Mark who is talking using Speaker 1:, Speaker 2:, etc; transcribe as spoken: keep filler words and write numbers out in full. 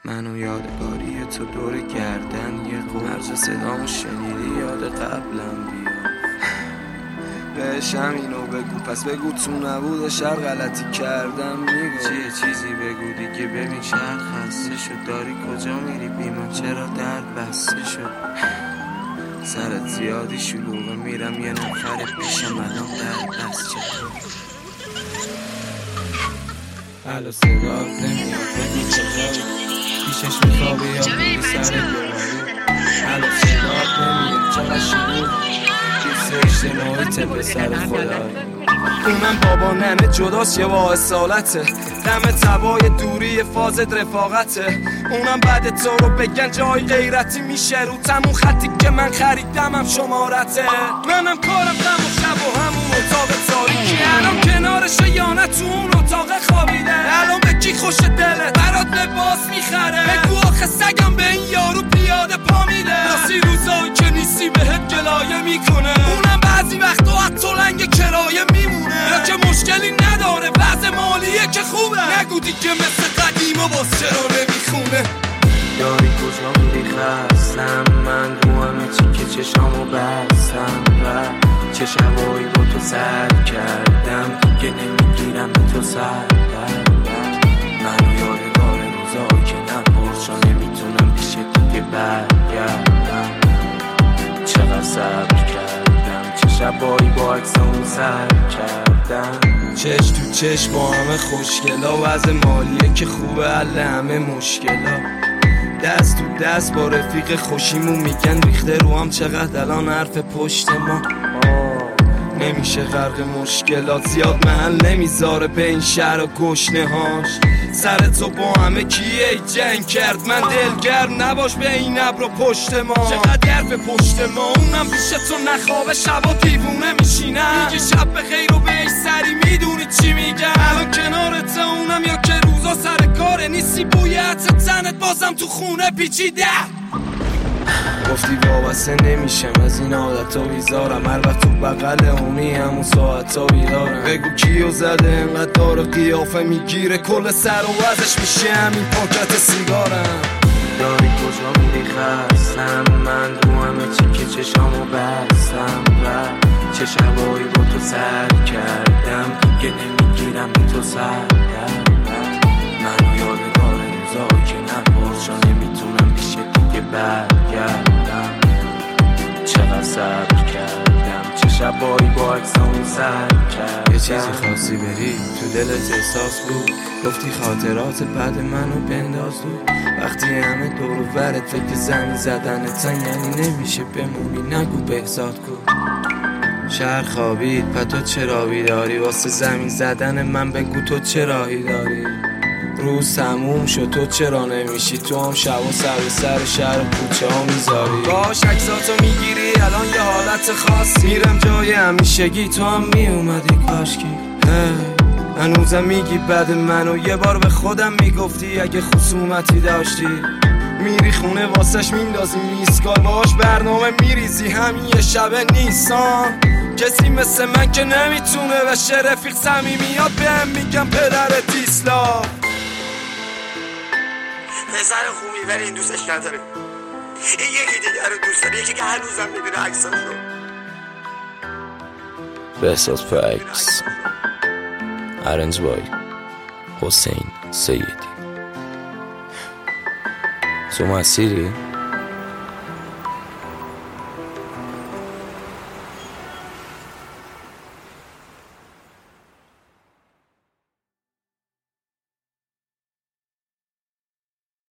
Speaker 1: منو یادگاری تو دور گردن یه قرض صدامو شنیدی یاد قبلم بیا بهش همینو بگو پس بگو تو نبوده شر غلطی کردم میگو چیه چیزی بگو دیگه ببین شهر خسته شد داری کجا میری بیما چرا درد بسته شد سرت زیادی شلوغه میرم یه نفر پیشم الان درد بست چطور الو صدات نمیاد بگو کجا پیشش میخوابی یا بگی سر دوباری الو صدات نمیاد چقدر شلوغ کیسه اجتماعی تپه سر خدایی اونم بابا ننه جداست یه با اصالته دم تبای دوری فازت رفاقته اونم بعد تو رو بگن جای غیرتی میشه رو تمون خطی که من خریدم هم شمارته منم کارم دم و شب و همون اتاق تاریکی الان کنارش یا نه تو اون اتاق خوابیده الان به کی خوش دله برات لباس میخره بگو آخه سگم به این یارو پیاده پا میده راسی روزایی که نیستی بهت گلایه میکنه اونم بعضی وقتا حتی لنگ کرایه میمونه یا که مشکلی نداره وضع مالیه که خوبه نگو دیگه مثل قدیم و باز چرا نمیخونه داری کجا میری خستم من رو همه چی که چشامو بستم و چه شبایی با تو سر کردم دیگه نمیگیرم به تو سر کردم منو یادگار روزایی که نپرسا نمیتونم پیش دیگه برگردم چقدر صبر کردم چه شبایی با عکسامو سر کردم چش تو چش با همه خوشگلا وضع مالیه که خوبه حل همه مشکلا دست تو دست با رفیق خوشیمون میگن ریخته رو هم چقدر الان حرف پشت ما نمیشه غرق مشکلات زیاد محل نمیذاره به این شهر و گشنه هاش سر تو با همه کیه جنگ کرد من دلگرم نباش به این ابر و پشت ما چقدر حرف پشت ما اونم پیش تو نخوابه شبا دیوونه میشینم میگه شب بخیر و بهش سری میدونی چی میگم الان کنارت اونم یا که روزا سر کاره نیستی بوی عطر تنت بازم تو خونه پیچیده گفتی وابسته نمیشم از این عادت ها بیزارم هر وقت تو بغل اونی همون ساعت ها بیدارم بگو کیو زده انقدر داره قیافه میگیره کل سر و وزش میشه همین پاکت سیگارم داری کجا میری خستم من رو همه چی که چشامو بستم و چه شبایی با تو سر کردم دیگه نمیگیرم به تو سر کردم منو یادگار روزایی که نپرسا نمیتونم پیش دیگه برگردم چقدر صبر کردم چه شبایی با عکسامو سر کردم یه چیزی خواستی بری تو دلت احساس بود گفتی خاطرات بعد منو بنداز دو وقتی همه دور و برت فکر زمین زدنتن یعنی نمیشه بمونی نگو بهزاد کن شهر خوابید پا تو چرا بیداری واسه زمین زدن من بگو تو چراهی داری روز تموم شد تو چرا نمیشی تو هم شب و سر و سر شهر و کوچه ها میذاری باش عکساتو میگیری الان یه حالت خاصی میرم جای همیشگی تو هم میومدی کاشکی هنوزم میگی بعد منو یه بار به خودم میگفتی اگه خصومتی داشتی میری خونه واسش میندازی میسکال باش برنامه میریزی همین یه شبه نیستان کسی مثل من که نمیتونه بشه رفیق صمیمیات بهم میگم پدر دیسلا
Speaker 2: پسر خوبی ولی این دوستش نداره این یکی دیگه رو دوست داره یکی که هنوزم میبینه عکساشو
Speaker 1: بهزاد فکس ارنج بای حسین سیدی تو مسیری؟